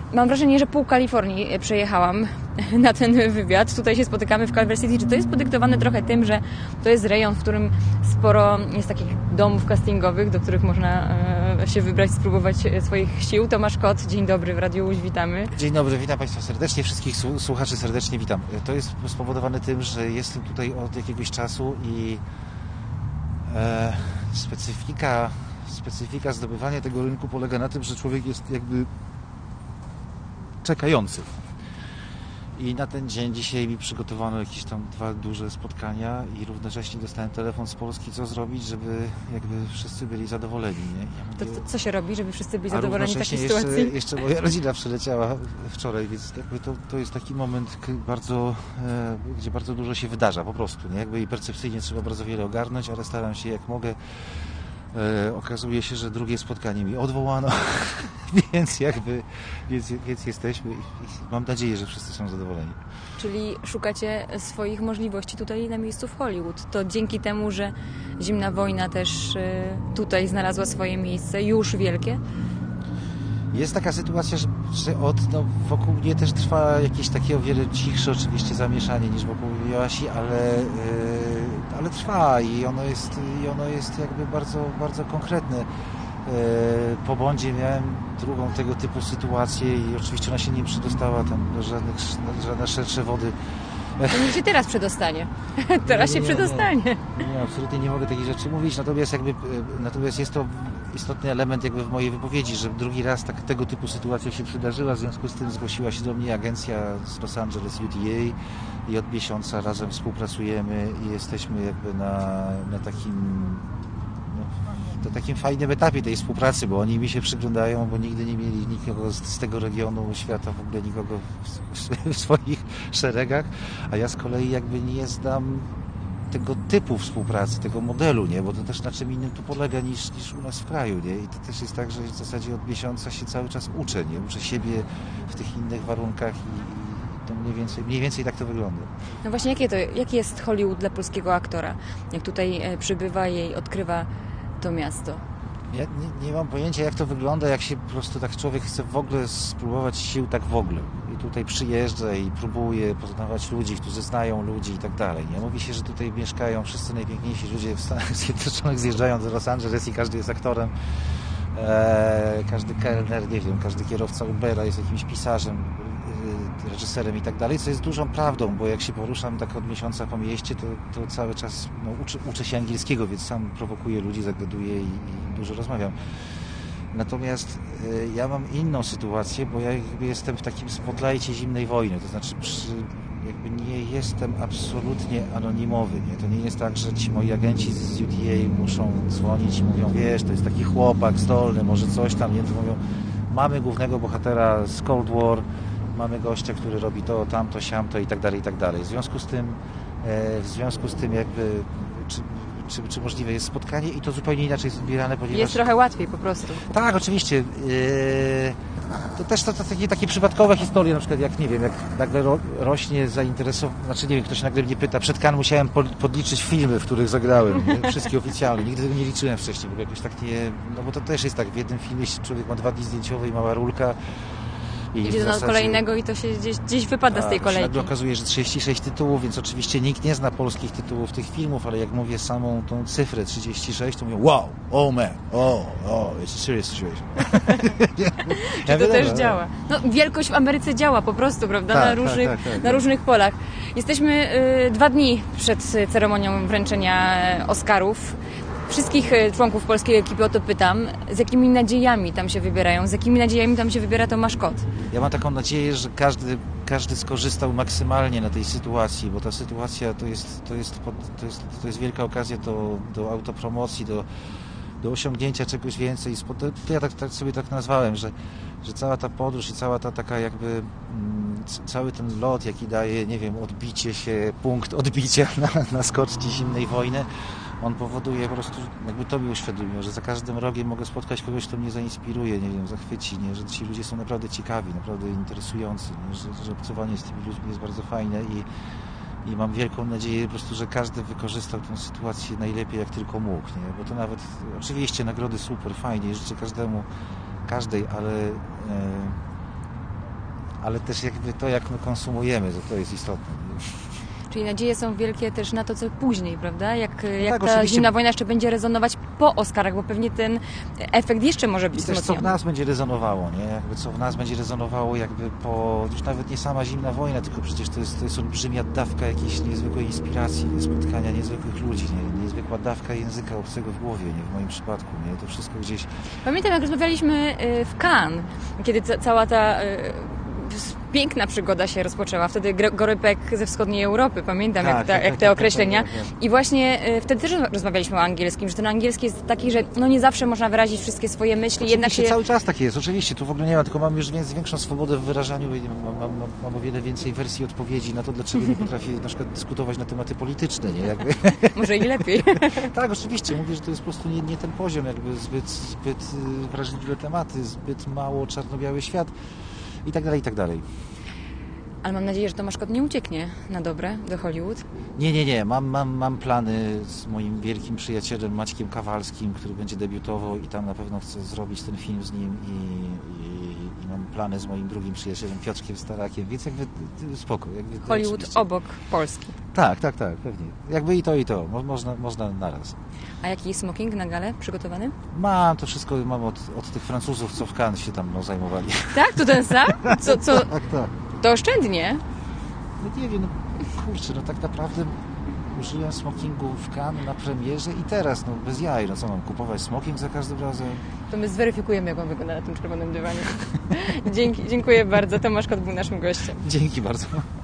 Mam wrażenie, że pół Kalifornii przejechałam na ten wywiad. Tutaj się spotykamy w Culver City. Czy to jest podyktowane trochę tym, że to jest rejon, w którym sporo jest takich domów castingowych, do których można się wybrać, spróbować swoich sił? Tomasz Kot, dzień dobry, w Radiu Łódź, witamy. Dzień dobry, witam Państwa serdecznie, wszystkich słuchaczy serdecznie witam. To jest spowodowane tym, że jestem tutaj od jakiegoś czasu i specyfika zdobywania tego rynku polega na tym, że człowiek jest jakby czekający. I na ten dzień dzisiaj mi przygotowano jakieś tam 2 duże spotkania i równocześnie dostałem telefon z Polski, co zrobić, żeby jakby wszyscy byli zadowoleni. Nie? Ja mówię, to co się robi, żeby wszyscy byli zadowoleni w takiej sytuacji? Jeszcze moja rodzina przyleciała wczoraj, więc jakby to jest taki moment gdzie bardzo dużo się wydarza po prostu. Nie? Jakby i percepcyjnie trzeba bardzo wiele ogarnąć, ale staram się jak mogę. Okazuje się, że drugie spotkanie mi odwołano, więc jesteśmy i mam nadzieję, że wszyscy są zadowoleni. Czyli szukacie swoich możliwości tutaj na miejscu w Hollywood. To dzięki temu, że Zimna Wojna też tutaj znalazła swoje miejsce, już wielkie? Jest taka sytuacja, że wokół mnie też trwa jakieś takie o wiele cichsze oczywiście zamieszanie niż wokół Joasi, ale trwa i ono jest jakby bardzo, bardzo konkretne. Po Bondzie miałem drugą tego typu sytuację i oczywiście ona się nie przedostała tam do żadne szersze wody. To niech się teraz przedostanie. Teraz się przedostanie. Nie, absolutnie nie mogę takich rzeczy mówić, natomiast jest to istotny element jakby w mojej wypowiedzi, że drugi raz tego typu sytuacja się przydarzyła, w związku z tym zgłosiła się do mnie agencja z Los Angeles UTA i od miesiąca razem współpracujemy i jesteśmy jakby na takim fajnym etapie tej współpracy, bo oni mi się przyglądają, bo nigdy nie mieli nikogo z tego regionu świata, w ogóle nikogo w swoich szeregach, a ja z kolei jakby nie znam tego typu współpracy, tego modelu, nie? Bo to też na czym innym tu polega niż u nas w kraju, nie? I to też jest tak, że w zasadzie od miesiąca się cały czas uczę, nie? Uczę siebie w tych innych warunkach i to mniej więcej tak to wygląda. No właśnie, jaki jest Hollywood dla polskiego aktora? Jak tutaj przybywa i odkrywa to miasto? Ja nie mam pojęcia, jak to wygląda, jak się po prostu tak człowiek chce w ogóle spróbować sił tak w ogóle. I tutaj przyjeżdża i próbuje poznawać ludzi, którzy znają ludzi i tak dalej. Nie? Mówi się, że tutaj mieszkają wszyscy najpiękniejsi ludzie w Stanach Zjednoczonych, zjeżdżają do Los Angeles i każdy jest aktorem. Każdy kelner, nie wiem, każdy kierowca Ubera jest jakimś pisarzem, reżyserem i tak dalej, co jest dużą prawdą, bo jak się poruszam tak od miesiąca po mieście, to cały czas uczę się angielskiego, więc sam prowokuję ludzi, zagaduję i dużo rozmawiam. Natomiast ja mam inną sytuację, bo ja jakby jestem w takim spotlightie zimnej wojny, to znaczy jakby nie jestem absolutnie anonimowy. Nie? To nie jest tak, że ci moi agenci z UTA muszą dzwonić i mówią, wiesz, to jest taki chłopak zdolny, może coś tam, nie? To mówią, mamy głównego bohatera z Cold War, mamy gościa, który robi to, tamto, siamto i tak dalej, i tak dalej. W związku z tym jakby czy możliwe jest spotkanie i to zupełnie inaczej jest odbierane, ponieważ... Jest trochę łatwiej po prostu. Tak, oczywiście. To też to takie przypadkowe historie, na przykład jak, nie wiem, jak nagle rośnie zainteresowanie, znaczy nie wiem, ktoś nagle mnie pyta, przed Cannes musiałem podliczyć filmy, w których zagrałem, nie? Wszystkie oficjalne, nigdy tego nie liczyłem wcześniej, bo jakoś tak nie, no bo to też jest tak, w jednym filmie człowiek ma 2 dni zdjęciowe i mała rulka, idzie do kolejnego i to się gdzieś wypada z tej kolejki. Nagle okazuje, że 36 tytułów, więc oczywiście nikt nie zna polskich tytułów tych filmów, ale jak mówię samą tą cyfrę 36, to mówię wow, oh man, it's a serious situation. Czy to też działa? No, wielkość w Ameryce działa po prostu, prawda? Tak, na różnych polach. Jesteśmy 2 dni przed ceremonią wręczenia Oscarów. Wszystkich członków polskiej ekipy o to pytam, z jakimi nadziejami tam się wybierają, z jakimi nadziejami tam się wybiera Tomasz Kot? Ja mam taką nadzieję, że każdy skorzystał maksymalnie na tej sytuacji, bo ta sytuacja to jest wielka okazja do autopromocji, do osiągnięcia czegoś więcej. Ja tak sobie tak nazwałem, że cała ta podróż i cała ta taka jakby cały ten lot, jaki daje, nie wiem, odbicie się, punkt odbicia na skoczni zimnej wojny, on powoduje po prostu, jakby to mi uświadomiło, że za każdym rogiem mogę spotkać kogoś, kto mnie zainspiruje, nie wiem, zachwyci, nie? Że ci ludzie są naprawdę ciekawi, naprawdę interesujący, nie? Że obcowanie z tymi ludźmi jest bardzo fajne i mam wielką nadzieję po prostu, że każdy wykorzystał tę sytuację najlepiej jak tylko mógł, nie? Bo to nawet, oczywiście nagrody super, fajnie, życzę każdej, ale też jakby to, jak my konsumujemy, to jest istotne. Czyli nadzieje są wielkie też na to, co później, prawda? Jak tak, ta oczywiście. Zimna wojna jeszcze będzie rezonować po Oscarach, bo pewnie ten efekt jeszcze może być I też co w wzmocniony. nas będzie rezonowało, nie? Jakby co w nas będzie rezonowało jakby po... Już nawet nie sama zimna wojna, tylko przecież to jest olbrzymia dawka jakiejś niezwykłej inspiracji, spotkania niezwykłych ludzi, nie? Niezwykła dawka języka obcego w głowie, nie? W moim przypadku, nie? To wszystko gdzieś... Pamiętam, jak rozmawialiśmy w Cannes, kiedy cała ta piękna przygoda się rozpoczęła. Wtedy Gorypek ze wschodniej Europy, pamiętam jak te określenia. Tak. I właśnie wtedy też rozmawialiśmy o angielskim, że ten angielski jest taki, że no nie zawsze można wyrazić wszystkie swoje myśli. Jednak się... Cały czas tak jest, oczywiście, tu w ogóle nie ma, tylko mam już większą swobodę w wyrażaniu, mam o wiele więcej wersji odpowiedzi na to, dlaczego nie potrafię na przykład dyskutować na tematy polityczne, nie? Jakby... Może i lepiej. Tak, oczywiście, mówię, że to jest po prostu nie ten poziom, jakby zbyt wrażliwe tematy, zbyt mało czarno-biały świat i tak dalej, i tak dalej. Ale mam nadzieję, że Tomasz Kot nie ucieknie na dobre do Hollywood. Nie. Mam plany z moim wielkim przyjacielem Maćkiem Kawalskim, który będzie debiutował i tam na pewno chcę zrobić ten film z nim i mam plany z moim drugim przyjacielem Piotrkiem Starakiem, więc jakby spoko. Jakby Hollywood oczywiście. obok Polski. Tak, pewnie. Jakby i to. Można naraz. A jaki smoking na galę przygotowany? Mam to wszystko, mam od tych Francuzów, co w Cannes się tam zajmowali. Tak? To ten sam? Co? Tak. To oszczędnie. No nie wiem, kurczę, tak naprawdę użyłem smokingu w Cannes na premierze i teraz, bez jaj, co mam kupować smoking za każdym razem? To my zweryfikujemy, jak on wygląda na tym czerwonym dywanie. Dziękuję bardzo. Tomasz Kot był naszym gościem. Dzięki bardzo.